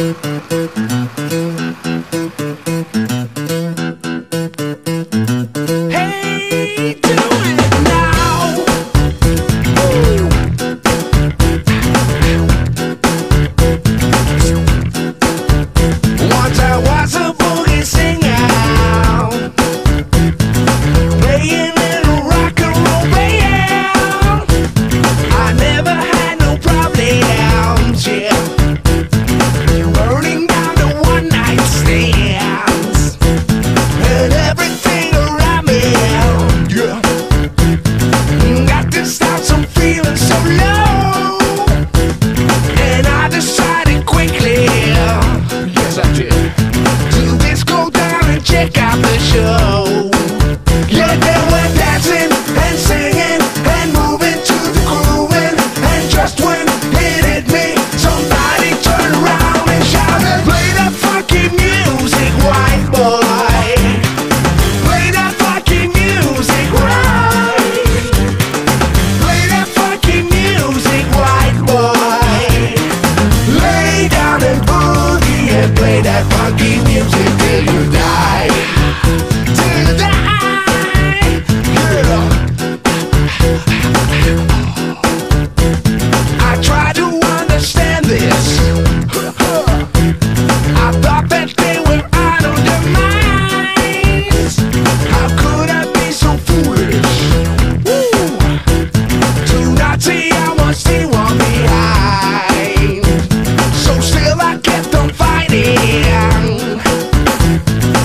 Hey, do it now. Ooh. Once I was a boogie singer, playing in a rock and roll band. I never had no problems, yeah, burning down the one night stands and everything around me, yeah. Got this house, I'm feeling so low, and I decided quickly, yes I did, to just go down and check out the show. Yeah, they were dancing and singing and moving to the grooving, and just when it hit me, somebody turned around and shouted, "Play that funky music, white boy. Play that funky music, right. Play that funky music, white boy. Lay down and boogie and play that funky music till you die. Till you die." Yeah. I try to understand this. I thought that they were out of their minds. How could I be so foolish? Woo. To not see how much they want behind. So still I kept on fighting.